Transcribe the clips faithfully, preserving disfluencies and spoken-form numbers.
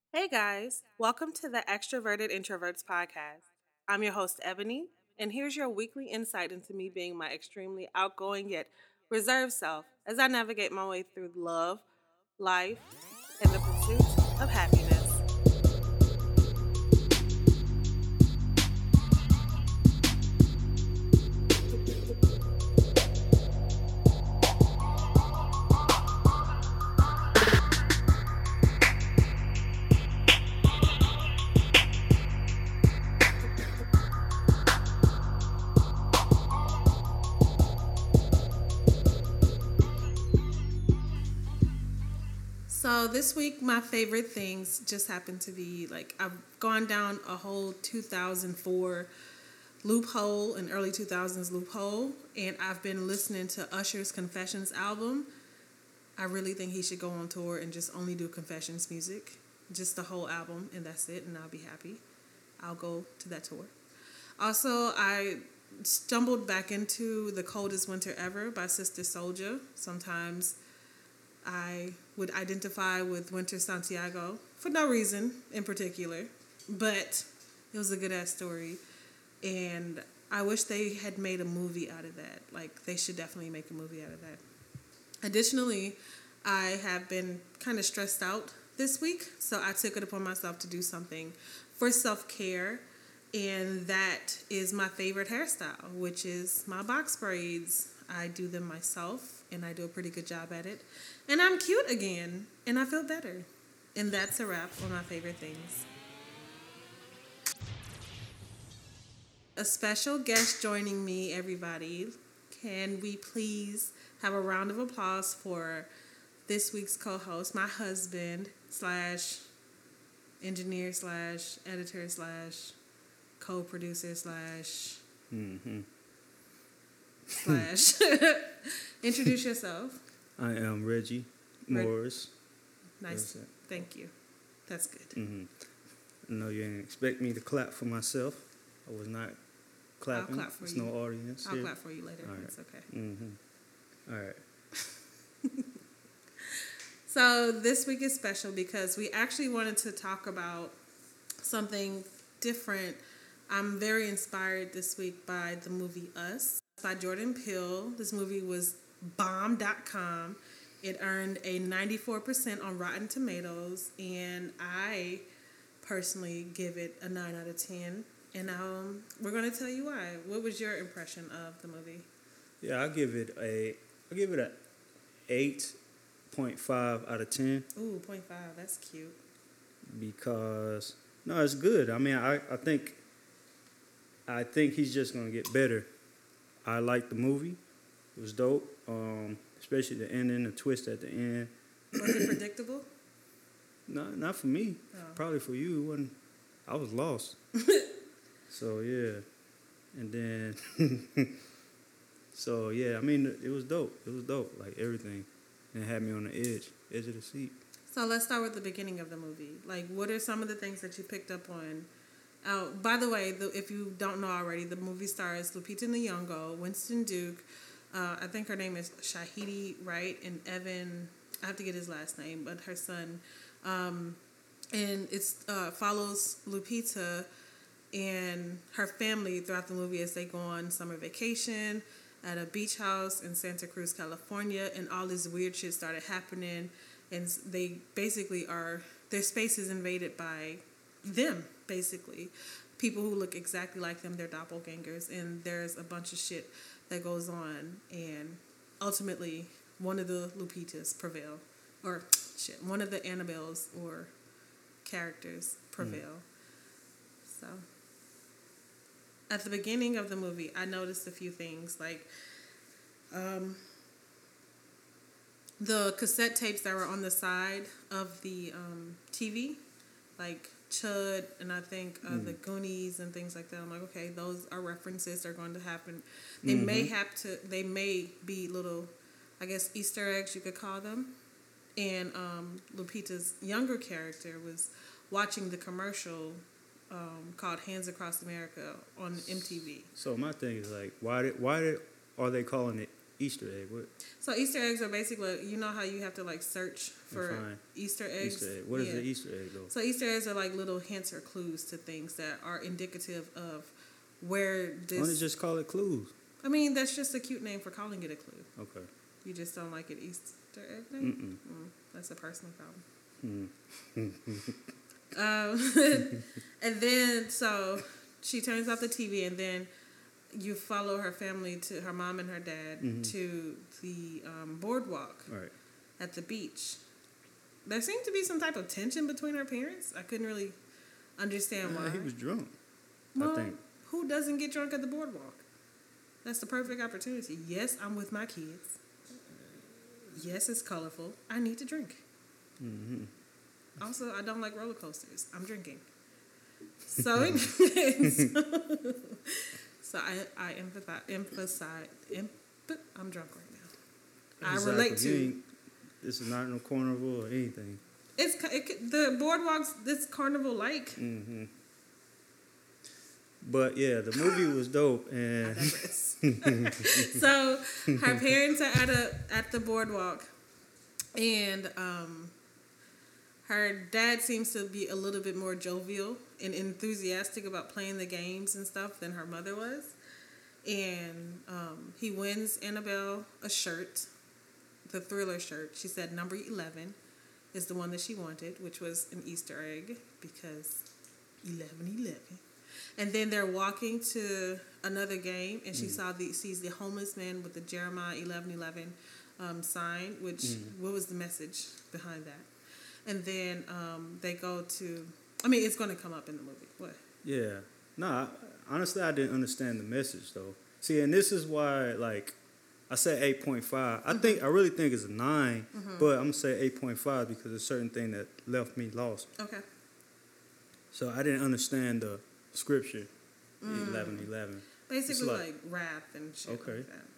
Hey guys, welcome to the Extroverted Introverts podcast. I'm your host, Ebony, and here's your weekly insight into me being my extremely outgoing yet reserved self as I navigate my way through love, life, and the pursuit of happiness. So, this week, my favorite things just happened to be like I've gone down a whole two thousand four loophole, an early two thousands loophole, and I've been listening to Usher's Confessions album. I really think he should go on tour and just only do Confessions music, just the whole album, and that's it, and I'll be happy. I'll go to that tour. Also, I stumbled back into The Coldest Winter Ever by Sister Soldier. Sometimes I would identify with Winter Santiago for no reason in particular, but it was a good ass story, and I wish they had made a movie out of that. Like, they should definitely make a movie out of that. Additionally, I have been kind of stressed out this week, so I took it upon myself to do something for self-care, and that is my favorite hairstyle, which is my box braids. I do them myself, and I do a pretty good job at it. And I'm cute again, and I feel better. And that's a wrap on my favorite things. A special guest joining me, everybody. Can we please have a round of applause for this week's co-host, my husband slash engineer slash editor slash co-producer slash Mm-hmm. slash. Introduce yourself. I am Reggie Reg- Morris. Nice. Thank you. That's good. Mm-hmm. I know you didn't expect me to clap for myself. I was not clapping. clap for There's you. no audience I'll here. clap for you later. All right. It's okay. Mm-hmm. All right. So this week is special because we actually wanted to talk about something different. I'm very inspired this week by the movie Us by Jordan Peele. This movie was bomb dot com. It earned a ninety-four percent on Rotten Tomatoes, and I personally give it a nine out of ten. And um, we're going to tell you why. What was your impression of the movie? Yeah, I give it a. I give it a eight point five out of ten Ooh, point five. That's cute. because no, it's good. I mean, I, I think. I think he's just gonna get better. I liked the movie. It was dope. Um, especially the ending, the twist at the end. Was it predictable? Not not for me. Oh. Probably for you. It wasn't. I was lost. So yeah, and then so yeah. I mean, it was dope. It was dope. Like everything, and it had me on the edge, edge of the seat. So let's start with the beginning of the movie. Like, what are some of the things that you picked up on? Uh, by the way, the, if you don't know already, the movie stars Lupita Nyong'o, Winston Duke, uh, I think her name is Shahidi Wright, and Evan, I have to get his last name, but her son. Um, and it uh, follows Lupita and her family throughout the movie as they go on summer vacation at a beach house in Santa Cruz, California, and all this weird shit started happening, and they basically are, their space is invaded by them, basically. People who look exactly like them, they're doppelgangers, and there's a bunch of shit that goes on, and ultimately, one of the Lupitas prevail, or shit, one of the Annabelles or characters prevail. Mm. So, at the beginning of the movie, I noticed a few things, like um, the cassette tapes that were on the side of the um, T V, like Chud and I think uh, mm. the Goonies and things like that. I'm like, okay, those are references. They're going to happen. They mm-hmm. may have to. They may be little, I guess, Easter eggs you could call them. And um, Lupita's younger character was watching the commercial um, called Hands Across America on M T V. So my thing is like, why did why did are they calling it Easter egg? What? So Easter eggs are basically, you know how you have to like search for Define. Easter eggs. Easter egg. What is yeah. the Easter egg though? So Easter eggs are like little hints or clues to things that are indicative of where this. Why don't you just call it clues? I mean, that's just a cute name for calling it a clue. Okay. You just don't like it Easter egg name? Mm, that's a personal problem. Mm. um, and then, so she turns off the T V, and then you follow her family, to her mom and her dad, mm-hmm. to the um, boardwalk right. at the beach. There seemed to be some type of tension between her parents. I couldn't really understand uh, why. He was drunk, well, I think. Who doesn't get drunk at the boardwalk? That's the perfect opportunity. Yes, I'm with my kids. Yes, it's colorful. I need to drink. Mm-hmm. Also, I don't like roller coasters. I'm drinking. So, so, so I, I emphasize, emphasize, emp- I'm drunk right now. Exactly. I relate to. This is not no carnival or anything. It's it, the boardwalk's this carnival like. Mm-hmm. But yeah, the movie was dope, and so her parents are at a at the boardwalk, and um, her dad seems to be a little bit more jovial and enthusiastic about playing the games and stuff than her mother was, and um, he wins Annabelle a shirt, the Thriller shirt. She said number eleven is the one that she wanted, which was an Easter egg because eleven eleven. And then they're walking to another game, and she mm. saw the sees the homeless man with the Jeremiah eleven eleven um, sign. Which mm. what was the message behind that? And then um, they go to. I mean, it's going to come up in the movie. What? Yeah. No, I, honestly, I didn't understand the message though. See, and this is why, like, I said eight point five. I mm-hmm. think I really think it's a nine, mm-hmm. but I'm gonna say eight point five because there's a certain thing that left me lost. Okay. So I didn't understand the scripture, mm. eleven eleven. Basically like, like wrath and shit okay. like that.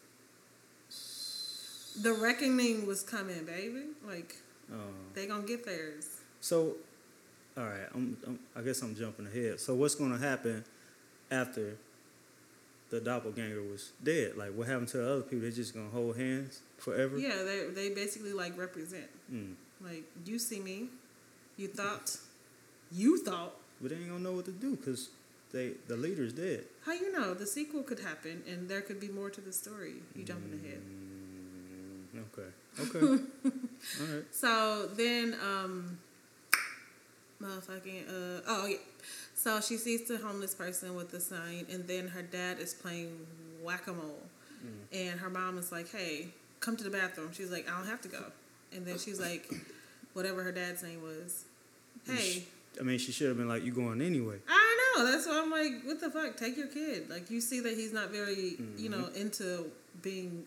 The reckoning was coming, baby. Like, uh, they gonna get theirs. So, all right, I'm, I'm, I guess I'm jumping ahead. So what's gonna happen after the doppelganger was dead? Like, what happened to the other people? They just gonna hold hands forever? Yeah, they they basically, like, represent. Mm. Like, you see me. You thought. You thought. But they ain't gonna know what to do because they the leader's dead. How you know? The sequel could happen, and there could be more to the story. You jumping ahead. Mm, okay. Okay. All right. So then, um, motherfucking, uh, oh yeah. So she sees the homeless person with the sign, and then her dad is playing whack-a-mole, mm. and her mom is like, "Hey, come to the bathroom." She's like, "I don't have to go," and then she's like, whatever her dad's name was, "Hey." I mean, she should have been like, "You going anyway?" I know. That's why I'm like, "What the fuck? Take your kid." Like, you see that he's not very, mm-hmm. you know, into being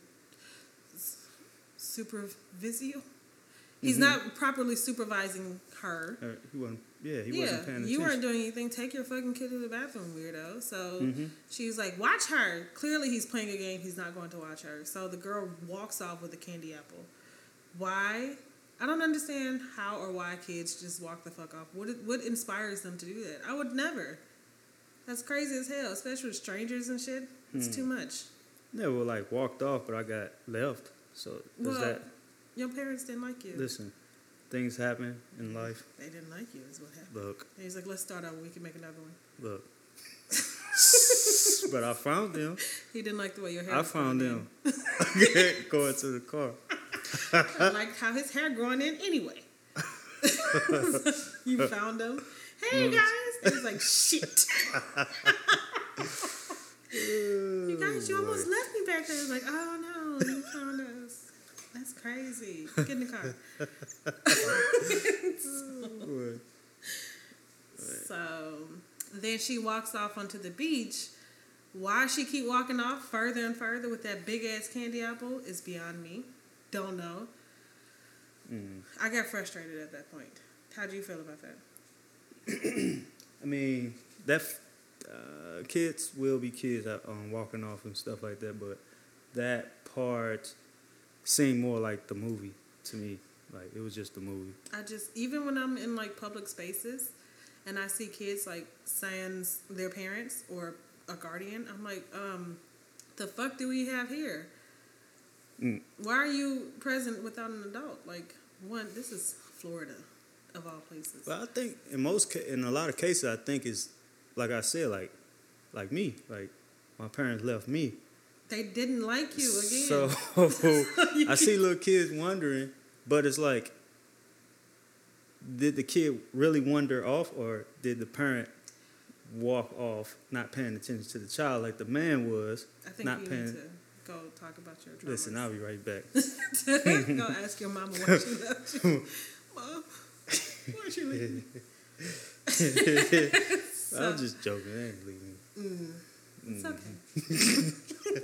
supervisio. He's mm-hmm. not properly supervising her. Uh, he wasn't. Yeah, he yeah, wasn't paying attention. You weren't doing anything. Take your fucking kid to the bathroom, weirdo. So mm-hmm. she's like, "Watch her." Clearly, he's playing a game. He's not going to watch her. So the girl walks off with a candy apple. Why? I don't understand how or why kids just walk the fuck off. What what inspires them to do that? I would never. That's crazy as hell, especially with strangers and shit. It's hmm. too much. Yeah, well, like, walked off, but I got left. So, does well, that... Your parents didn't like you. Listen, things happen in life. They didn't like you is what happened. Look. And he's like, let's start over. We can make another one. Look. But I found them. He didn't like the way your hair I was found them. Going to the car. I like how his hair growing in anyway. You found him. Hey guys. He's like, shit. You guys, you almost left me back there. He's like, oh no, you found us. That's crazy. Get in the car. so, so then she walks off onto the beach. Why she keep walking off further and further with that big ass candy apple is beyond me. Don't know. Mm. I got frustrated at that point. How do you feel about that? I mean, that uh, kids will be kids um, walking off and stuff like that, but that part seemed more like the movie to me. Like, it was just the movie. I just, even when I'm in, like, public spaces and I see kids, like, sans their parents or a guardian, I'm like, um, the fuck do we have here? Mm. Why are you present without an adult? Like, one, this is Florida, of all places. Well, I think in most, ca- in a lot of cases, I think it's like I said, like, like me, like my parents left me. They didn't like you again. So I see little kids wondering, but it's like, did the kid really wander off, or did the parent walk off, not paying attention to the child like the man was? I think not you paying. need to go talk about your traumas. Listen, I'll be right back. Go ask your mama why she left you. Mom, why she leave me? So, I was just joking. I ain't leaving. Mm, it's okay.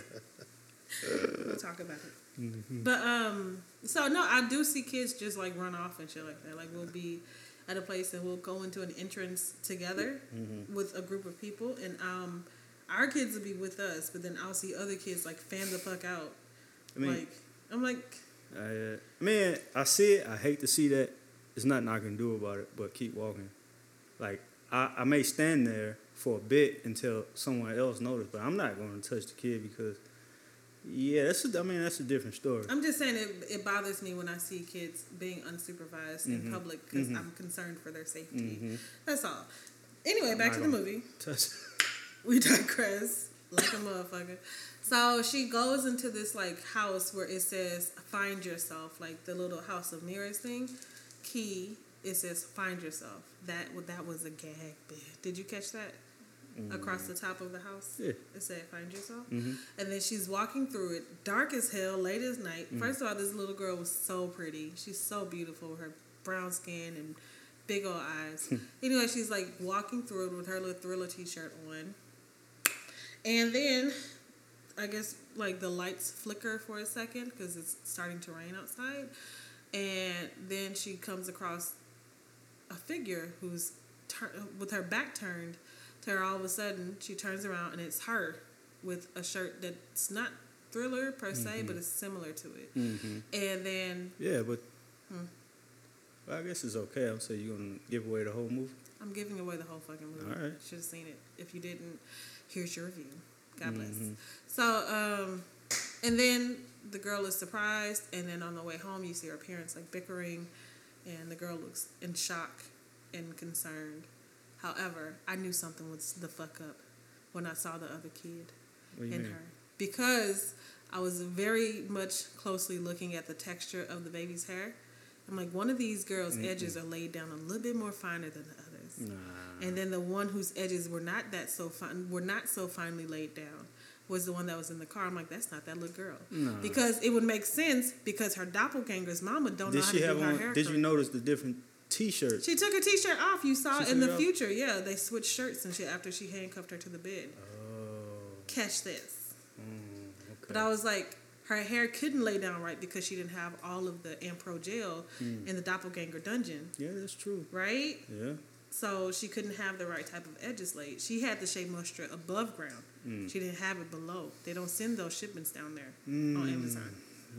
We'll talk about it. Mm-hmm. But um, so no, I do see kids just like run off and shit like that. Like we'll be at a place and we'll go into an entrance together Mm-hmm. with a group of people, and um, our kids will be with us, but then I'll see other kids like fan the fuck out. I mean, like I'm like, I, uh, man, I see it. I hate to see that. There's nothing I can do about it, but keep walking. Like I, I may stand there for a bit until someone else notices, but I'm not going to touch the kid because, yeah, that's. A, I mean, that's a different story. I'm just saying it. It bothers me when I see kids being unsupervised Mm-hmm. in public because Mm-hmm. I'm concerned for their safety. Mm-hmm. That's all. Anyway, back I'm to the not movie. Touch. We digress like a motherfucker. So she goes into this like house where it says "Find yourself," like the little house of mirrors thing. Key, it says "Find yourself." That that was a gag bit. Did you catch that? Mm-hmm. Across the top of the house, Yeah. it said "Find yourself," Mm-hmm. and then she's walking through it, dark as hell, late as night. Mm-hmm. First of all, this little girl was so pretty. She's so beautiful, her brown skin and big old eyes. Anyway, she's like walking through it with her little Thriller t-shirt on. And then, I guess, like, the lights flicker for a second because it's starting to rain outside. And then she comes across a figure who's, tur- with her back turned to her. All of a sudden, she turns around and it's her with a shirt that's not Thriller per se, Mm-hmm. but it's similar to it. Mm-hmm. And then, Yeah, but Hmm. well, I guess it's okay. I'm saying you're gonna give away the whole movie. I'm giving away the whole fucking movie. All right. Should have seen it. If you didn't, here's your review. God bless. Mhm. So, um, and then the girl is surprised, and then on the way home, you see her parents like bickering, and the girl looks in shock and concerned. However, I knew something was the fuck up when I saw the other kid What do you in mean? her, because I was very much closely looking at the texture of the baby's hair. I'm like, one of these girls' Mm-mm. edges are laid down a little bit more finer than the others. Nah. And then the one whose edges were not that so fine, were not so finely laid down, was the one that was in the car. I'm like, that's not that little girl, Nah. because it would make sense because her doppelganger's mama don't know Did how she to have do her on? hair. Did you correct. notice the different T-shirts? She took her t-shirt off. You saw She in took the it off? future. Yeah, they switched shirts and shit after she handcuffed her to the bed. Oh. Catch this. Mm, okay. But I was like, her hair couldn't lay down right because she didn't have all of the Ampro gel Mm. in the doppelganger dungeon, Yeah, that's true. right? Yeah. So she couldn't have the right type of edges laid. She had the Shea Moisture above ground. Mm. She didn't have it below. They don't send those shipments down there Mm. on Amazon.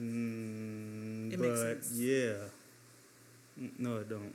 Mm, It but makes sense. yeah. Mm, no, it don't.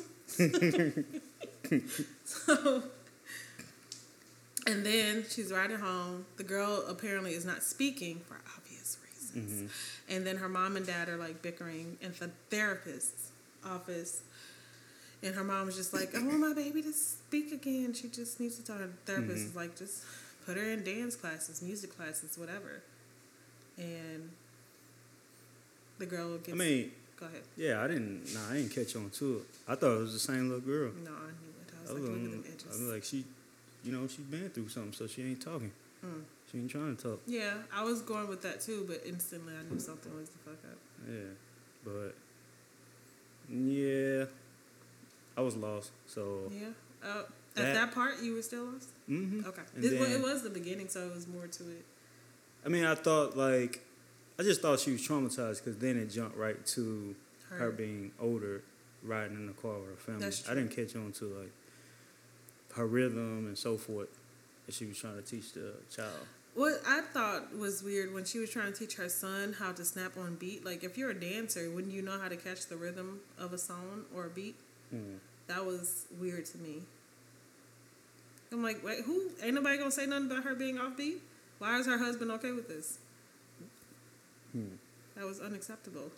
So, and then she's riding home. The girl apparently is not speaking for obvious reasons. Mm-hmm. And then her mom and dad are like bickering in the therapist's office. And her mom's just like, I want my baby to speak again. She just needs to talk. The therapist Mhm. is like, just put her in dance classes, music classes, whatever. And the girl gets... I mean, go ahead. yeah, I didn't. Nah, I didn't catch on to it. I thought it was the same little girl. No, I knew it. I was I was, like, look at um, them I edges. was like, she, you know, she's been through something, so she ain't talking. Mm. She ain't trying to talk. Yeah, I was going with that too, but instantly I knew something was the fuck up. Yeah, but yeah, I was lost. So Yeah. Uh, That- at that part, you were still lost? mm-hmm. Okay. And It, well, then- it was the beginning, so it was more to it. I mean, I thought like, I just thought she was traumatized because then it jumped right to Her. her being older, riding in the car with her family. That's I didn't catch on to like her rhythm and so forth that she was trying to teach the child. What I thought was weird when she was trying to teach her son how to snap on beat. Like, if you're a dancer, wouldn't you know how to catch the rhythm of a song or a beat? Mm. That was weird to me. I'm like, wait, who? Ain't nobody gonna say nothing about her being off beat? Why is her husband okay with this? Hmm. That was unacceptable.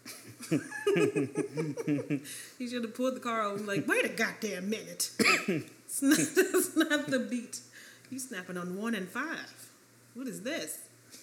He should have pulled the car over and like, wait a goddamn minute. It's not, that's not the beat. You snapping on one and five. What is this?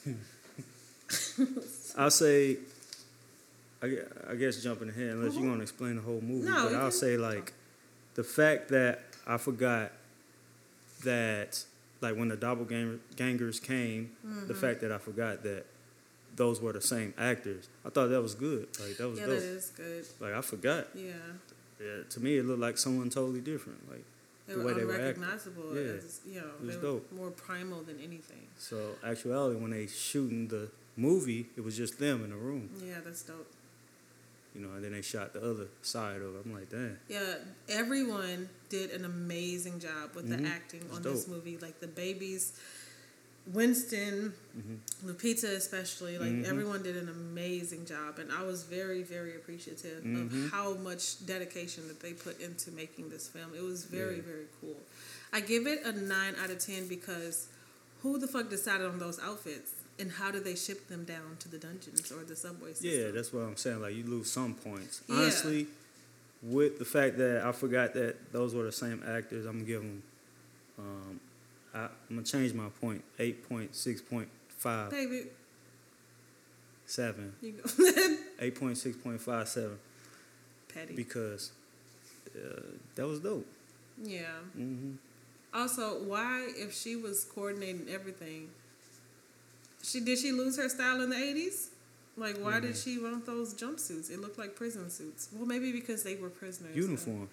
I'll say, I, gue- I guess jumping ahead, unless Mhm. you're going to explain the whole movie, No, but you I'll can- say, like, the fact that I forgot that, like, when the doppelgangers came, Mm-hmm. the fact that I forgot that those were the same actors, I thought that was good. Like, that was Yeah, dope. that is good. Like, I forgot. Yeah. Yeah, to me, it looked like someone totally different. Like, They the were way they were acting. unrecognizable. Yeah. As, you know, It was they dope. were more primal than anything. So, actuality, when they shooting the movie, it was just them in the room. Yeah, that's dope. You know, and then they shot the other side of it. I'm like, damn. Yeah, everyone did an amazing job with Mhm. the acting It's on this dope. movie. Like the babies, Winston, Mm-hmm. Lupita especially. Like Mhm. everyone did an amazing job, and I was very, very appreciative Mhm. of how much dedication that they put into making this film. It was very, Yeah. very cool. I give it a nine out of ten because who the fuck decided on those outfits? And how do they ship them down to the dungeons or the subway system? Yeah, that's what I'm saying. Like, you lose some points. Yeah. Honestly, with the fact that I forgot that those were the same actors, I'm going to give them, um, I, I'm going to change my point, eight point six point five Baby, seven. you go. eight point six point five seven Petty. because uh, that was dope. Yeah. hmm Also, why, if she was coordinating everything, she did she lose her style in the eighties? Like, why did Mhm. she want those jumpsuits? It looked like prison suits. Well, maybe because they were prisoners. so Uniform.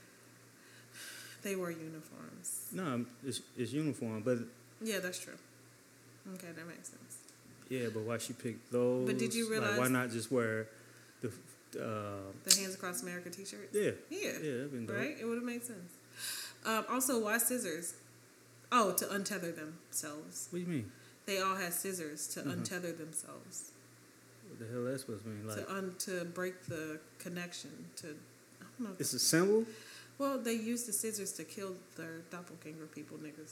They were uniforms. No, it's, it's uniform, but Yeah, that's true. Okay, that makes sense. yeah, but why she picked those? But did you Like, why realize- not just wear the, uh, The Hands Across America t-shirt? yeah, Yeah. yeah, that'd been dope. Right? It would have made sense. Um, also, why scissors? Oh, to untether themselves. What do you mean? They all had scissors to Mhm. untether themselves. What the hell that's supposed to mean? Like, to un to break the connection to I don't know. if it's that's- a symbol? well, they used the scissors to kill their doppelganger people, niggas.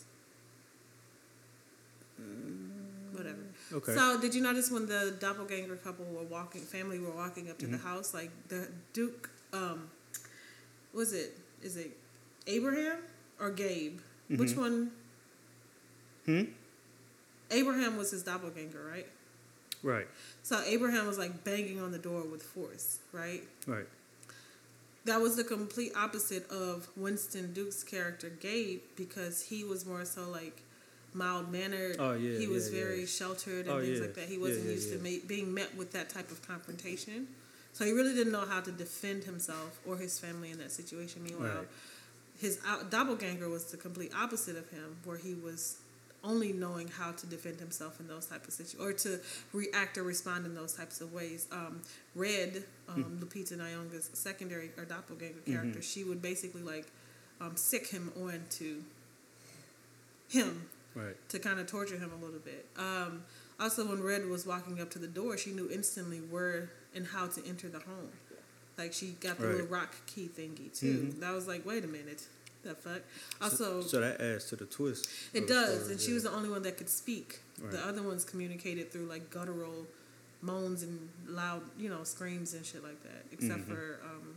Whatever. Okay. So, did you notice when the doppelganger couple were walking, family were walking up to the Mhm. house, like the Duke, um, was it? Is it Abraham or Gabe? Which Mhm. one? Hmm? Abraham was his doppelganger, right? Right, So Abraham was like banging on the door with force, right? right. That was the complete opposite of Winston Duke's character, Gabe, because he was more so like mild mannered. Oh, yeah, He was yeah, very yeah. sheltered and Oh, things yeah. like that. He Yeah, wasn't yeah, used yeah. to ma- being met with that type of confrontation. So he really didn't know how to defend himself or his family in that situation. Meanwhile, Right. his out- doppelganger was the complete opposite of him, where he was only knowing how to defend himself in those type of situations or to react or respond in those types of ways. Um, Red, um, Lupita Nyong'o's secondary or doppelganger character, Mhm. she would basically like um, sick him on to him Right. to kind of torture him a little bit. Um, also, when Red was walking up to the door, she knew instantly where and how to enter the home. Like she got the Right. little rock key thingy too. Mhm. That was like, wait a minute, the fuck. Also, So, so that adds to the twist. it of the does, story, and she yeah. was the only one that could speak. Right. The other ones communicated through like guttural moans and loud, you know, screams and shit like that. Except Mhm. for um,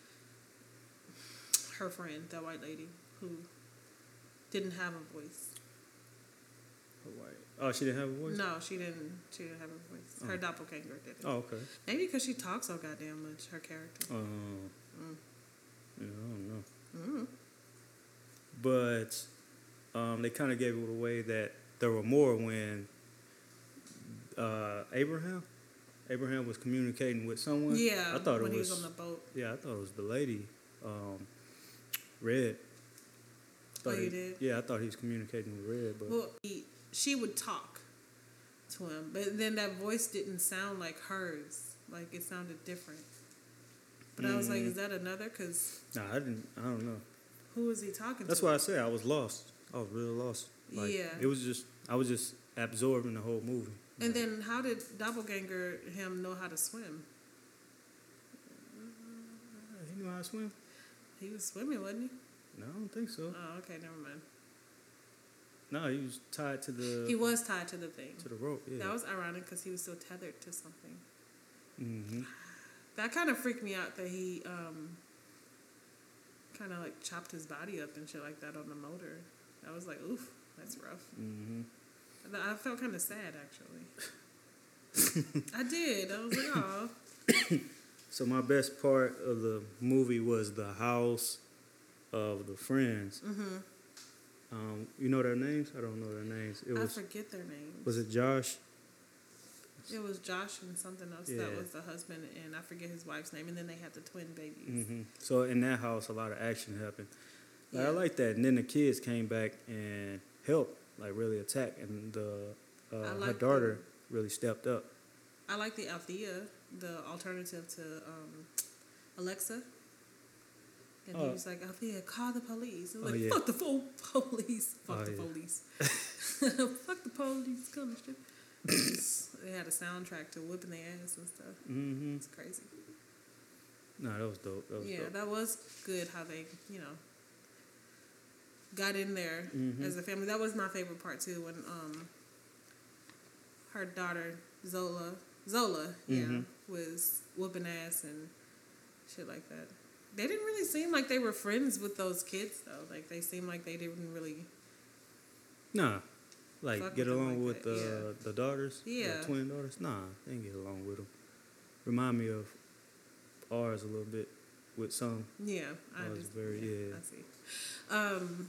her friend, that white lady, who didn't have a voice. White. Oh, she didn't have a voice? No, she didn't. She didn't have a voice. Her Oh. doppelganger did. Oh, okay. Maybe because she talks so goddamn much. Her character. Oh. Mm. Yeah, I don't know. Mm. But um, they kind of gave it away that there were more when uh, Abraham, Abraham was communicating with someone. Yeah, I thought when it he was. was on the boat. Yeah, I thought it was the lady, um, Red. Oh, Thought you he- did? Yeah, I thought he was communicating with Red, but Well, he, she would talk to him, but then that voice didn't sound like hers. Like it sounded different. But I was like, Mm. is that another? Because nah, I didn't. I don't know. who was he talking That's to? why I say I was lost. I was really lost. Like, Yeah. It was just I was just absorbing the whole movie. And Like, then how did Doppelganger him know how to swim? he knew how to swim. He was swimming, wasn't he? No, I don't think so. Oh, okay, never mind. No, he was tied to the. He was tied to the thing. To the rope. Yeah. That was ironic because he was still tethered to something. Mm-hmm. That kind of freaked me out that he um, kind of like chopped his body up and shit like that on the motor. I was like, oof, that's rough. Mm-hmm. I felt kind of sad, actually. I did. I was like, oh. So my best part of the movie was the house of the friends. Mm-hmm. Um, you know their names? I don't know their names. It was, I forget their names. Was it Josh? It was Josh and something else. Yeah. That was the husband, and I forget his wife's name. And then they had the twin babies. Mm-hmm. So in that house, a lot of action happened. Like, Yeah. I like that. And then the kids came back and helped, like really attack. And the uh, like her daughter the, really stepped up. I like the Althea, the alternative to um, Alexa. And oh. he was like, Althea, call the police. I was oh, like, yeah. fuck the full police. Fuck oh, the yeah. police. Fuck the police. Come shit. They had a soundtrack to whipping their ass and stuff. Mm-hmm. It's crazy. No, that was dope. That was yeah, dope. that was good how they, you know, got in there mm-hmm. as a family. That was my favorite part too, when um her daughter Zola Zola, yeah, mm-hmm. was whooping ass and shit like that. They didn't really seem like they were friends with those kids though. Like they seemed like they didn't really Nah. Like Fuck get with along like with that, the yeah. the daughters, Yeah. the twin daughters. Nah, they didn't get along with them. Remind me of ours a little bit with some. Yeah, I was just, very yeah, yeah. I see. Um,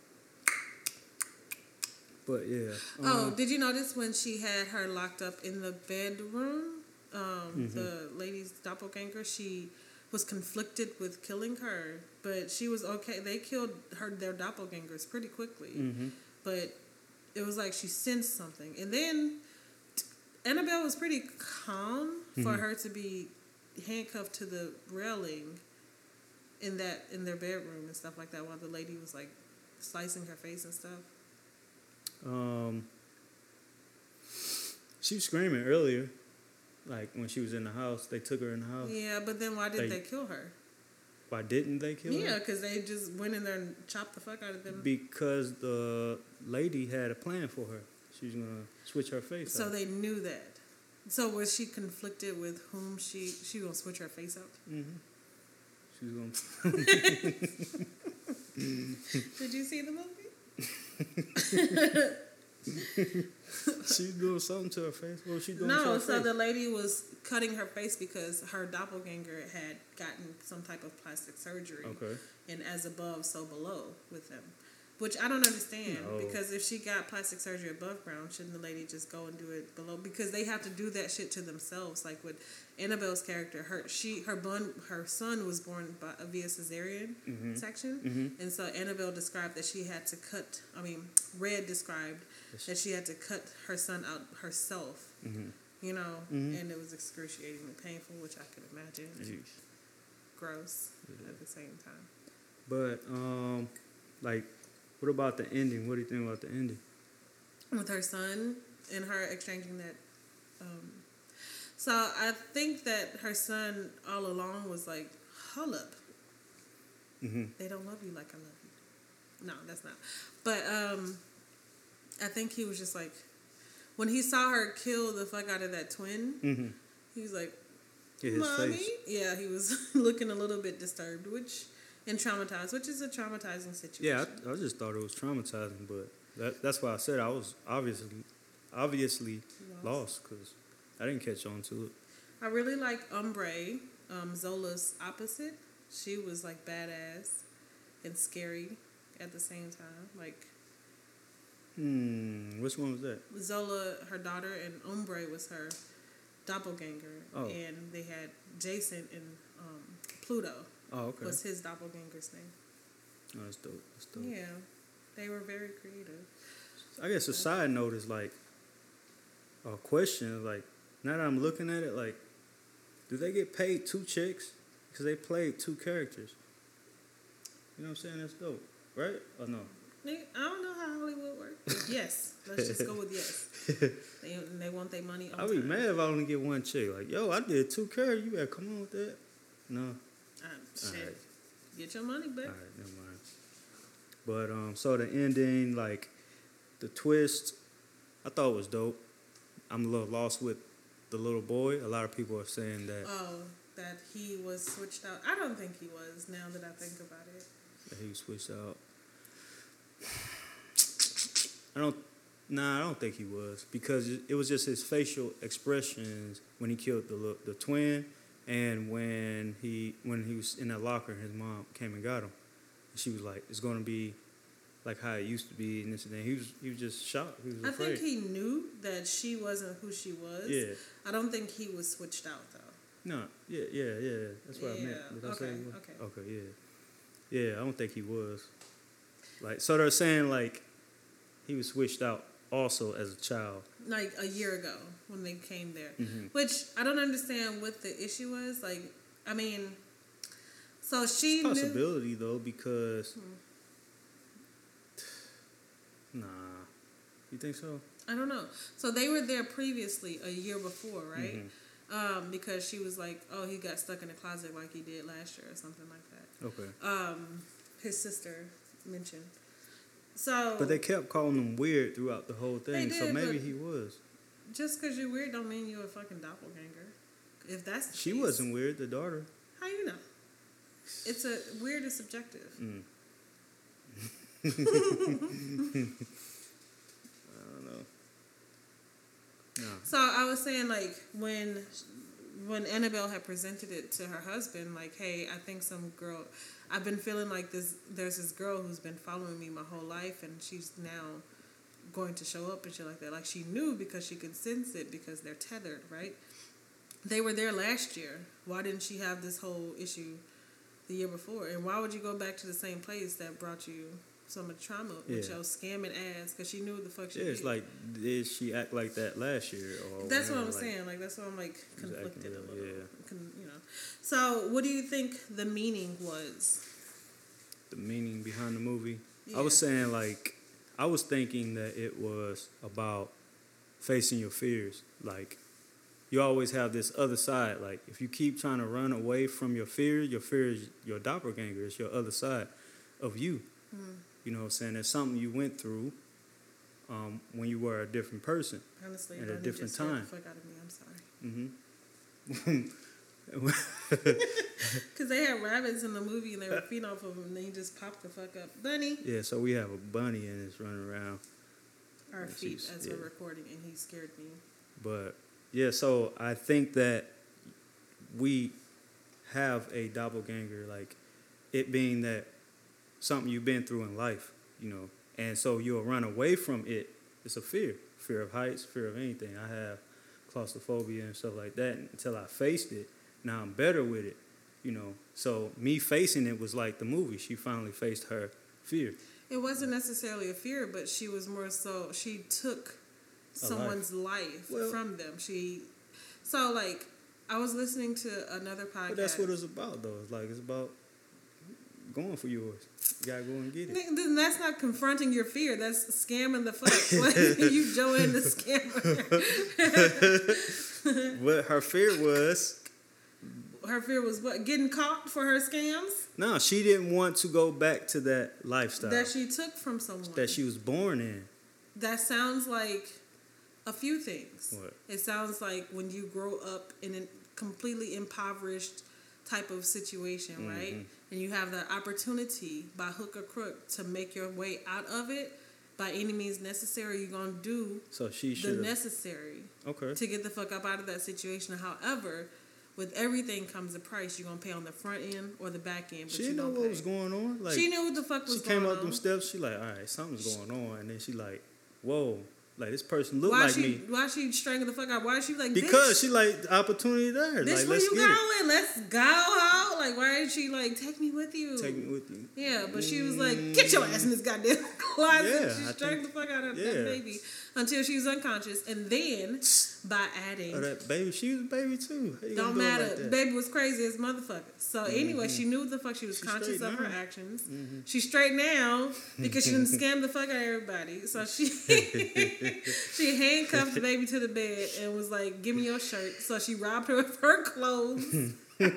but yeah. oh, um, did you notice when she had her locked up in the bedroom? Um, mm-hmm. The lady's doppelganger. She was conflicted with killing her, but she was okay. They killed her their doppelgangers pretty quickly, mm-hmm. but it was like she sensed something, and then Annabelle was pretty calm for mm-hmm. her to be handcuffed to the railing in that in their bedroom and stuff like that while the lady was like slicing her face and stuff. Um, she was screaming earlier, like when she was in the house. They took her in the house. Yeah, but then why did They- they, kill her? Why didn't they kill her? Yeah, because they just went in there and chopped the fuck out of them. Because the lady had a plan for her. She was gonna switch her face. So out. they knew that. So was she conflicted with whom she she gonna switch her face out? Mm-hmm. She was gonna. Did you see the movie? She was doing something to her face. What was she doing to No, her so face? the lady was cutting her face because her doppelganger had gotten some type of plastic surgery. Okay. And as above, so below with them. Which I don't understand, No. because if she got plastic surgery above ground, shouldn't the lady just go and do it below? Because they have to do that shit to themselves. Like with Annabelle's character, her she her bun her son was born by, via cesarean Mm-hmm. section, Mm-hmm. and so Annabelle described that she had to cut. I mean, Red described that she had to cut her son out herself. Mm-hmm. You know, Mhm. and it was excruciatingly painful, which I could imagine. Jeez. Gross Yeah. at the same time. But um, like, what about the ending? What do you think about the ending? With her son and her exchanging that. Um, so I think that her son all along was like, hold up. Mm-hmm. They don't love you like I love you. No, that's not. But um, I think he was just like, when he saw her kill the fuck out of that twin, Mm-hmm. he was like, Yeah, his Mommy? face. Yeah, he was looking a little bit disturbed, which, and traumatized, which is a traumatizing situation. Yeah, I, I just thought it was traumatizing, but that, that's why I said I was obviously, obviously lost because I didn't catch on to it. I really like Umbre, um, Zola's opposite. She was like badass and scary at the same time. Like Hmm, which one was that? Zola, her daughter, and Umbre was her doppelganger. Oh. And they had Jason and um, Pluto Oh, okay. was his doppelganger's name. Oh, that's dope. That's dope. Yeah, they were very creative. I guess a side note is like a question. Like now that I'm looking at it, like, do they get paid two checks because they played two characters? You know what I'm saying? That's dope, right? Or no? I don't know how Hollywood works. Yes, let's just go with yes. They they want their money. On I'd be time. mad if I only get one check. Like, yo, I did two characters. You better come on with that. No. Uh, shit. All right. Get your money back. All right, never mind. But um, so the ending, like, the twist, I thought it was dope. I'm a little lost with the little boy. A lot of people are saying that. Oh, that he was switched out. I don't think he was. Now that I think about it, That he was switched out. I don't. Nah, I don't think he was because it, it was just his facial expressions when he killed the little- the twin, and when he when he was in that locker, and his mom came and got him. And she was like, "It's gonna be like how it used to be," and this and that. He was he was just shocked. He was I afraid. think he knew that she wasn't who she was. Yeah. I don't think he was switched out though. No. Yeah. Yeah. Yeah. That's what I Yeah, meant. Did I say okay, he was? okay. Okay. Yeah. Yeah. I don't think he was. Like, so they're saying like he was switched out also as a child. Like a year ago when they came there, Mm-hmm. which I don't understand what the issue was. Like, I mean, so she It's a knew. possibility though because nah, you think so? I don't know. So they were there previously a year before, right? Mm-hmm. Um, because she was like, "Oh, he got stuck in a closet like he did last year or something like that." Okay. Um, his sister mentioned. So, But they kept calling him weird throughout the whole thing, They so did, maybe but- he was. just because you're weird don't mean you're a fucking doppelganger. If that's the She case, wasn't weird, the daughter. How you know? It's a weird is subjective. Mm. I don't know. No. So I was saying, like, when when Annabelle had presented it to her husband, like, hey, I think some girl, I've been feeling like this. There's this girl who's been following me my whole life, and she's now going to show up and shit like that. Like, she knew because she could sense it because they're tethered, right? They were there last year. Why didn't she have this whole issue the year before? And why would you go back to the same place that brought you so much trauma with Yeah. your scamming ass? Because she knew what the fuck she Yeah, did. it's like, did she act like that last year? Or That's what whenever, I'm like, saying. Like, that's why I'm like conflicted Exactly, a little. yeah. Con, you know. So, what do you think the meaning was? The meaning behind the movie. Yeah. I was saying like, I was thinking that it was about facing your fears. Like, you always have this other side. Like, if you keep trying to run away from your fear, your fear is your doppelganger. It's your other side of you. Mm. You know what I'm saying? There's something you went through um, when you were a different person. Honestly, At a Bernie different just scared time. the fuck out of me. I'm sorry. Mm-hmm. Because they had rabbits in the movie and they were feeding off of them, and then he just popped the fuck up. Bunny, Yeah, so we have a bunny and it's running around. our Yeah, feet she's- as yeah. we're recording, and he scared me. But yeah, so I think that we have a doppelganger, like it being that something you've been through in life, you know, and so you'll run away from it. It's a fear, fear of heights, fear of anything. I have claustrophobia and stuff like that until I faced it. Now I'm better with it, you know. So me facing it was like the movie. She finally faced her fear. It wasn't necessarily a fear, but she was more so, she took someone's life, Well- from them. She, so like, I was listening to another podcast. But that's what it's about, though. It's like it's about going for yours. You gotta go and get it. Nigga, then that's not confronting your fear. That's scamming the fuck. Like, you join the scammer. What her fear was, Her fear was what? Getting caught for her scams no, she didn't want to go back to that lifestyle that she took from someone. that she was born in. That sounds like a few things. What? It sounds like when you grow up in a completely impoverished type of situation, Mm-hmm. right? And you have the opportunity by hook or crook to make your way out of it by any means necessary. You're going to do So she the should have. necessary Okay. to get the fuck up out of that situation. However, with everything comes a price. You're going to pay on the front end or the back end, but She you didn't know don't what pay. was going on. Like She knew what the fuck was she going came on. up them steps. She like, all right, something's going on, and then she like, whoa, like this person looked Why like she? me Why she strangled the fuck out? Why she like? because bitch, she like the opportunity there. This like, where let's you get it. going? Let's go, ho! Like, why did she like take me with you? Take me with you. Yeah, but she was like, get your ass in this goddamn closet. Yeah, she I strangled think- the fuck out of yeah. that baby until she was unconscious, and then by adding, Oh, that baby, she was a baby too. How you gonna don't do it matter, like that? baby was crazy as motherfucker. So anyway, she knew what the fuck she was She conscious straight of her now. actions. She's straight now because she didn't scam the fuck out of everybody. So she she handcuffed the baby to the bed and was like, "Give me your shirt." So she robbed her of her clothes. And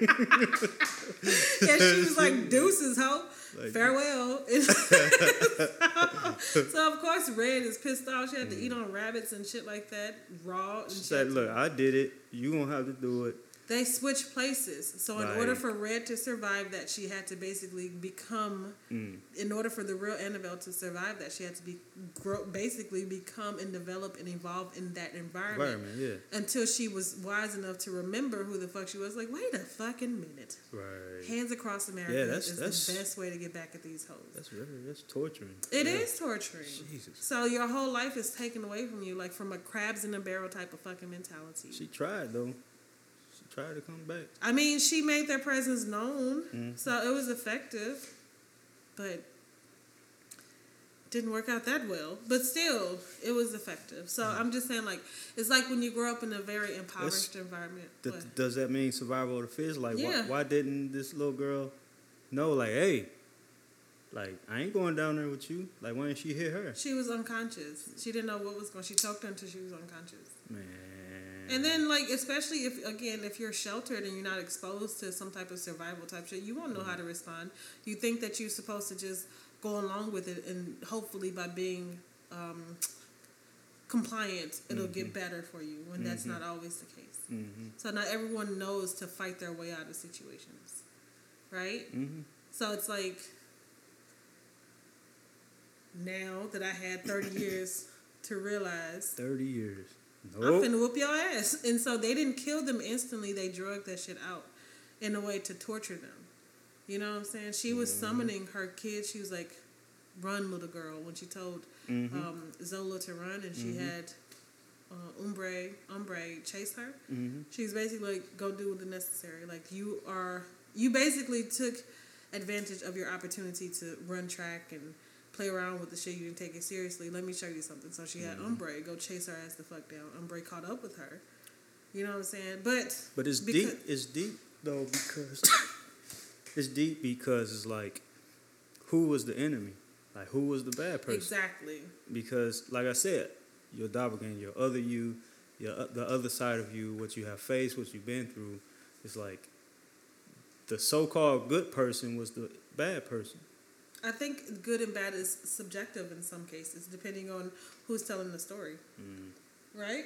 she was like, "Deuces, ho, Like- farewell." So of course Red is pissed off. She had to mm. eat on rabbits and shit like that, raw. And she shit. said, "Look, I did it. You gonna have to do it." They switched places. So in right. order for Red to survive that, she had to basically become, mm. in order for the real Annabelle to survive that, she had to be grow, basically become and develop and evolve in that environment. Environment, yeah. Until she was wise enough to remember who the fuck she was. Like, wait a fucking minute. Right. Hands Across America yeah, that's, is that's, the best way to get back at these hoes. That's really, that's torturing. It yeah. is torturing. Jesus. So your whole life is taken away from you, like from a crabs in a barrel type of fucking mentality. She tried, though. Try to come back. I mean, she made their presence known, mm-hmm. so it was effective, but didn't work out that well. But still, it was effective. So mm-hmm. I'm just saying, like, it's like when you grow up in a very impoverished That's, environment. Th- does that mean survival of the fittest? Like, yeah. why, why didn't this little girl know, like, hey, like, I ain't going down there with you. Like, why didn't she hit her? She was unconscious. She didn't know what was going on. She choked her until she was unconscious. Man. And then, like, especially if, again, if you're sheltered and you're not exposed to some type of survival type shit, you won't know mm-hmm. how to respond. You think that you're supposed to just go along with it, and hopefully by being um, compliant, it'll mm-hmm. get better for you, when mm-hmm. that's not always the case. Mm-hmm. So not everyone knows to fight their way out of situations, right? Mm-hmm. So it's like, now that I had thirty years to realize... thirty years. Nope. I'm finna whoop your ass. And so they didn't kill them instantly. They drugged that shit out in a way to torture them. You know what I'm saying? She was mm-hmm. summoning her kid. She was like, run, little girl, when she told mm-hmm. um, Zola to run, and she mm-hmm. had uh, Umbre, Umbre chase her. Mm-hmm. She's basically like, go do the necessary. Like, you are, you basically took advantage of your opportunity to run track and play around with the shit. You didn't take it seriously. Let me show you something. So she had mm-hmm. Umbre go chase her ass the fuck down. Umbre caught up with her. You know what I'm saying? But but it's deep. It's deep though, because it's deep because it's like, who was the enemy? Like, who was the bad person? Exactly. Because, like I said, your doppelganger, your other you, your the other side of you, what you have faced, what you've been through, is like the so-called good person was the bad person. I think good and bad is subjective in some cases, depending on who's telling the story. Mm. Right?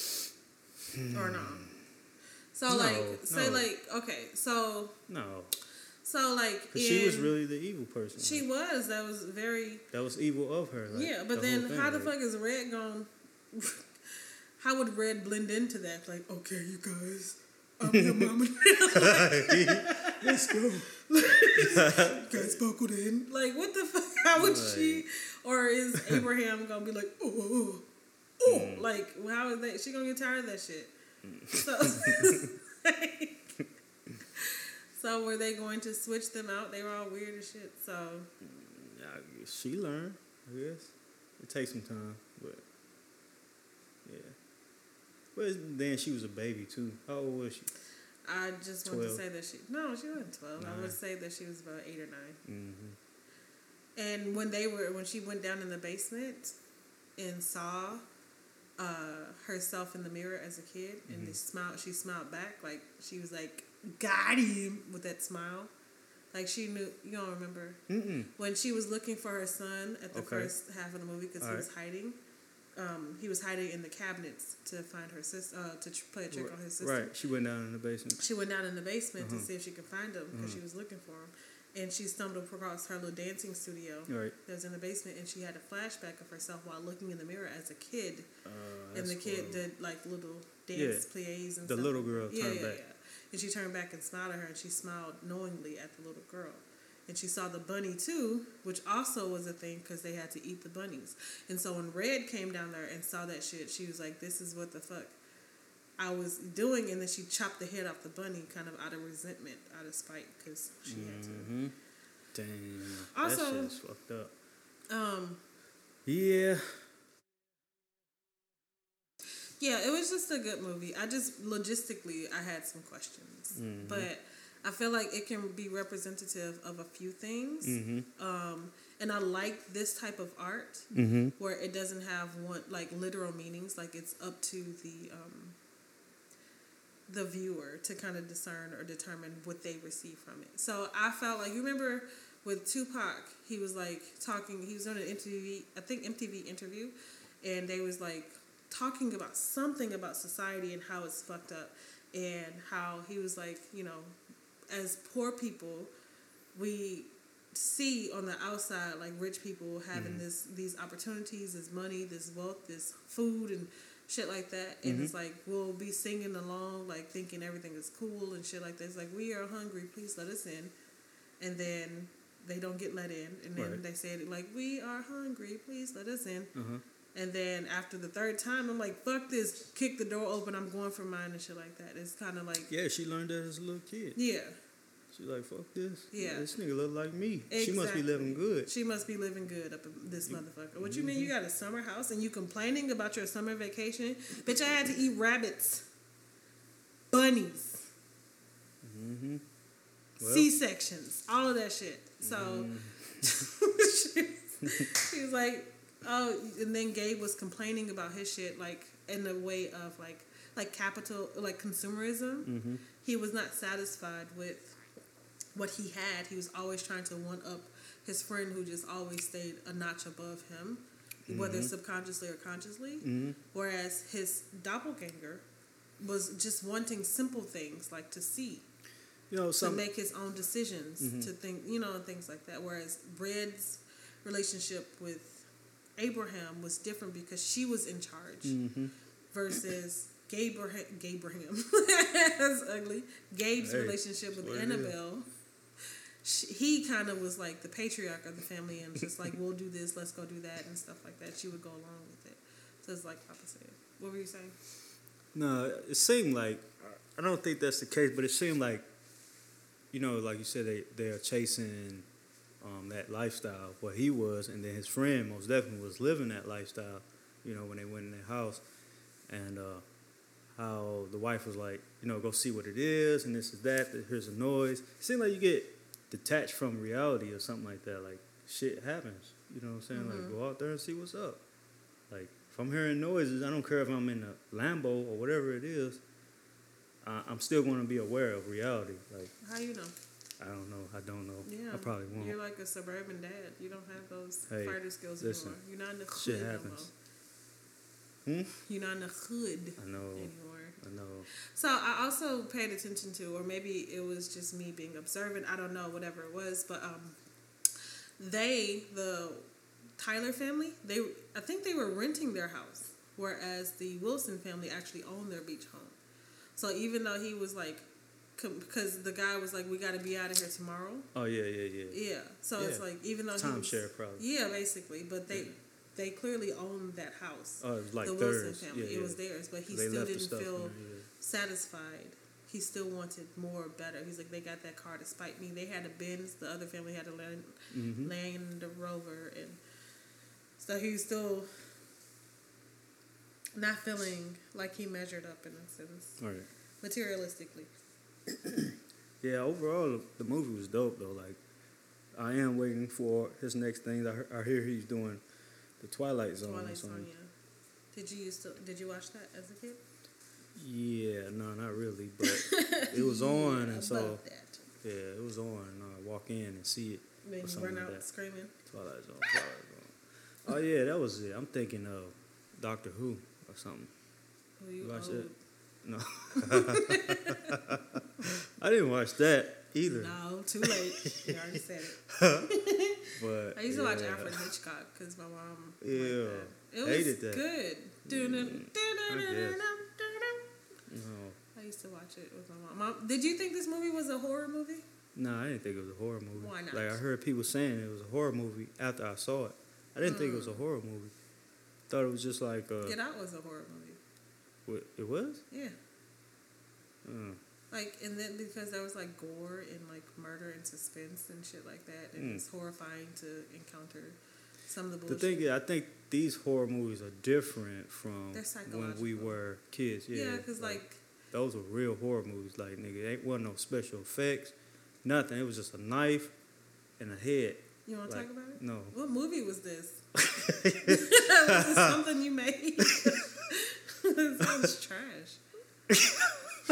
Mm. Or not? So, no, like, say, no. like, okay, so... No. So, like... Because she was really the evil person. She like, was. That was very... That was evil of her. Like, yeah, but the then thing, how the like, fuck is Red going... How would Red blend into that? Like, okay, you guys... I'm your mama. Let's go. You guys buckled in. Like, what the fuck? How would right. she? Or is Abraham gonna be like, oh, oh, oh, mm. like, how is that? She gonna get tired of that shit. Mm. So, like, so were they going to switch them out? They were all weird as shit. So, yeah, she learned. I guess it takes some time, but yeah. Well, then she was a baby too. How old was she? I just want to say that she... No, she wasn't twelve. Nine. I would say that she was about eight or nine. Mm-hmm. And when they were... When she went down in the basement and saw uh, herself in the mirror as a kid, mm-hmm. and they smiled, she smiled back. Like, she was like, got him, with that smile. Like, she knew... You don't remember? Mm-mm. When she was looking for her son at the okay. first half of the movie, because he right. was hiding... Um, he was hiding in the cabinets to find her sister, uh, to tr- play a trick right. on his sister. Right. She went down in the basement. She went down in the basement uh-huh. to see if she could find him because uh-huh. she was looking for him. And she stumbled across her little dancing studio right. that was in the basement, and she had a flashback of herself while looking in the mirror as a kid. Uh, and the kid cool. did like little dance yeah. plies and the stuff. The little girl yeah, turned yeah, back. Yeah. And she turned back and smiled at her, and she smiled knowingly at the little girl. And she saw the bunny, too, which also was a thing because they had to eat the bunnies. And so when Red came down there and saw that shit, she was like, this is what the fuck I was doing. And then she chopped the head off the bunny kind of out of resentment, out of spite, because she mm-hmm. had to. Damn. Also, that shit's fucked up. Um, yeah. Yeah, it was just a good movie. I just, logistically, I had some questions. Mm-hmm. But... I feel like it can be representative of a few things. Mm-hmm. Um, and I like this type of art mm-hmm. where it doesn't have one like literal meanings. Like it's up to the um, the viewer to kind of discern or determine what they receive from it. So I felt like, you remember with Tupac, he was like talking. He was on an M T V, I think M T V interview, and they was like talking about something about society and how it's fucked up, and how he was like, you know, as poor people, we see on the outside like rich people having mm-hmm. this these opportunities, this money, this wealth, this food and shit like that, and mm-hmm. it's like we'll be singing along like thinking everything is cool and shit like that. It's like, we are hungry, please let us in, and then they don't get let in, and then right. they say it like, we are hungry, please let us in, uh-huh. and then after the third time I'm like, fuck this, kick the door open, I'm going for mine and shit like that. It's kind of like, yeah, she learned that as a little kid. Yeah. She's like, fuck this. Yeah. This nigga look like me. Exactly. She must be living good. She must be living good up in this motherfucker. What you mm-hmm. mean you got a summer house and you complaining about your summer vacation? Bitch, I had to eat rabbits, bunnies, mm-hmm. well. C-sections, all of that shit. So mm. she was like, oh, and then Gabe was complaining about his shit like in the way of like, like capital, like consumerism. Mm-hmm. He was not satisfied with what he had. He was always trying to one up his friend who just always stayed a notch above him, mm-hmm. whether subconsciously or consciously. Mm-hmm. Whereas his doppelganger was just wanting simple things like to see, you know, some, to make his own decisions, mm-hmm. to think, you know, and things like that. Whereas Red's relationship with Abraham was different because she was in charge, mm-hmm. versus Gabraham, Gabraham, that's ugly. Gabe's hey, relationship with Annabelle. She, he kind of was like the patriarch of the family and just like, we'll do this, let's go do that and stuff like that. She would go along with it. So it's like opposite. What were you saying? No, it seemed like, I don't think that's the case, but it seemed like, you know, like you said, they, they're chasing um, that lifestyle, what he was, and then his friend most definitely was living that lifestyle, you know, when they went in their house. And uh, how the wife was like, you know, go see what it is, and this is that, here's a noise. It seemed like you get detached from reality or something like that. Like, shit happens. You know what I'm saying? Mm-hmm. Like, go out there and see what's up. Like, if I'm hearing noises, I don't care if I'm in a Lambo or whatever it is, I, I'm still going to be aware of reality. Like, how you know? I don't know. I don't know. Yeah, I probably won't. You're like a suburban dad. You don't have those hey, fighter skills listen, anymore. You're not in the hood shit happens. no more. Hmm? You're not in the hood I know. anymore. I know. So I also paid attention to, or maybe it was just me being observant, I don't know, whatever it was, but um, they, the Tyler family, they I think they were renting their house, whereas the Wilson family actually owned their beach home. So even though he was like, because the guy was like, we got to be out of here tomorrow. Oh, yeah, yeah, yeah. Yeah. So yeah. It's like, even though he was... Timeshare, probably. Yeah, basically. But they... Yeah. They clearly owned that house. Oh, it was like the theirs. Wilson family. Yeah, it yeah. was theirs, but he they still didn't feel there, yeah. satisfied. He still wanted more, better. He's like, they got that car to spite me. They had a Benz. The other family had a Land, mm-hmm. Land Rover, and so he was still not feeling like he measured up in a sense, right. materialistically. Yeah, overall the movie was dope though. Like, I am waiting for his next things. I, I hear he's doing the Twilight Zone. Twilight Zone, yeah. Did you used to? Did you watch that as a kid? Yeah, no, not really, but it was on, yeah, and so that. yeah, it was on. And I walk in and see it. Then you run out like screaming. Twilight Zone, Twilight Zone. Oh yeah, that was it. I'm thinking of Doctor Who or something. Who you watch old? it? No, I didn't watch that either. No, too late. You already said it. But I used to yeah. watch Alfred Hitchcock because my mom. Yeah, it was hated that. good. Mm, no. I used to watch it with my mom. Mom, did you think this movie was a horror movie? No, I didn't think it was a horror movie. Why not? Like, I heard people saying it was a horror movie after I saw it. I didn't mm. think it was a horror movie. Thought it was just like a... Get Out was a horror movie. What, it was? Yeah. Mm. Like, and then because there was like gore and like murder and suspense and shit like that, and mm. it's horrifying to encounter some of the bullshit. The thing is, I think these horror movies are different from when we were kids. Yeah, because yeah, like, like those were real horror movies. Like, nigga, it ain't wasn't no special effects, nothing. It was just a knife and a head. You want to like, talk about it? No. What movie was this? Was this something you made? It sounds trash.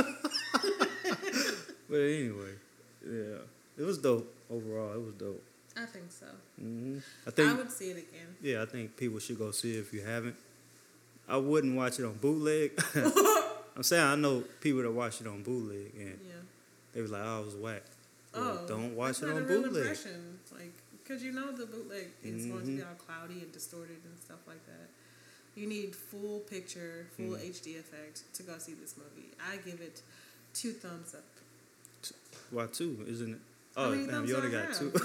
But anyway, yeah, it was dope overall. It was dope. I think so. Mm-hmm. I think I would see it again. Yeah, I think people should go see it if you haven't. I wouldn't watch it on bootleg. I'm saying I know people that watch it on bootleg and Yeah. they was like, "Oh, it was whack." Oh, Well, don't watch that's it not on a real bootleg. impression. Like, because you know the bootleg is Mm-hmm. going to be all cloudy and distorted and stuff like that. You need full picture, full Mm. H D effect to go see this movie. I give it two thumbs up. Why two? Isn't it? How Oh, many damn, thumbs you do only I got have? two.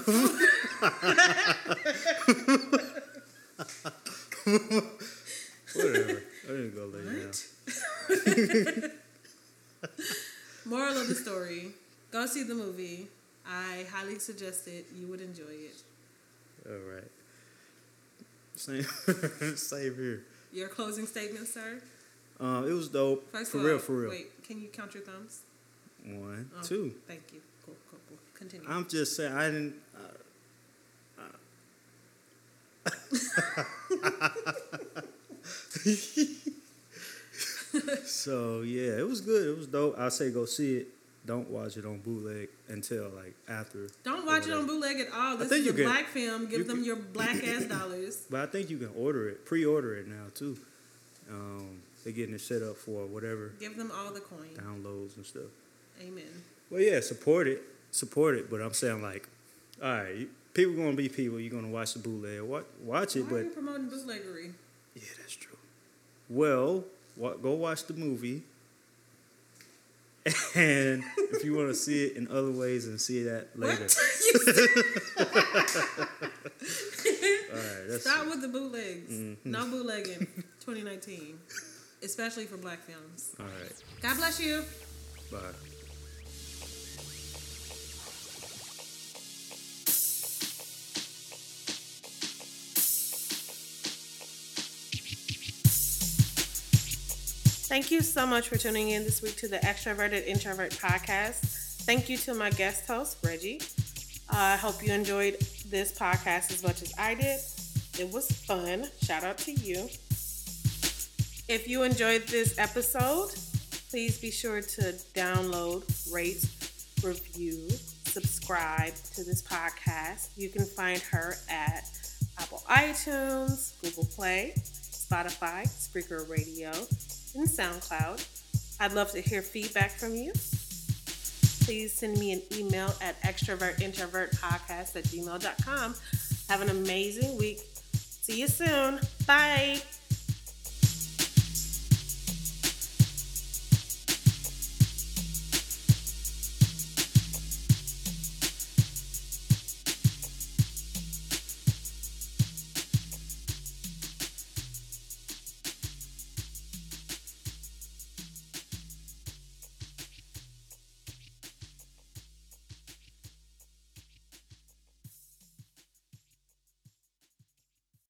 Whatever. I didn't go lay down. What? Moral of the story: go see the movie. I highly suggest it. You would enjoy it. All right. Same, same here. Your closing statement, sir? Um, it was dope. First for of real, all, for real. wait, can you count your thumbs? One, Oh, two. Thank you. Cool, cool, cool. Continue. I'm just saying, I didn't. Uh, so yeah, it was good. It was dope. I say go see it. Don't watch it on bootleg until like after. Don't watch it on bootleg at all. This think is you a can- black film. Give you them can- your black ass dollars. But I think you can order it, pre-order it now too. Um, they're getting it set up for whatever Give them all the coin. downloads and stuff. Amen. Well, yeah, support it, support it. But I'm saying like, all right, you- people gonna be people. You're gonna watch the bootleg, watch, watch it. Why but are you promoting bootleggery? yeah, that's true. Well, wa- go watch the movie. And if you want to see it in other ways and see that later. What? You said- All right, that's Stop it. with the bootlegs. Mhm. No bootlegging. twenty nineteen. Especially for black films. All right, God bless you. bye. Thank you so much for tuning in this week to the Extroverted Introvert podcast. Thank you to my guest host, Reggie. Uh, I hope you enjoyed this podcast as much as I did. It was fun. Shout out to you. If you enjoyed this episode, please be sure to download, rate, review, subscribe to this podcast. You can find her at Apple iTunes, Google Play, Spotify, Spreaker Radio, and SoundCloud. I'd love to hear feedback from you. Please send me an email at extrovertintrovertpodcast at gmail dot com. Have an amazing week. See you soon. Bye.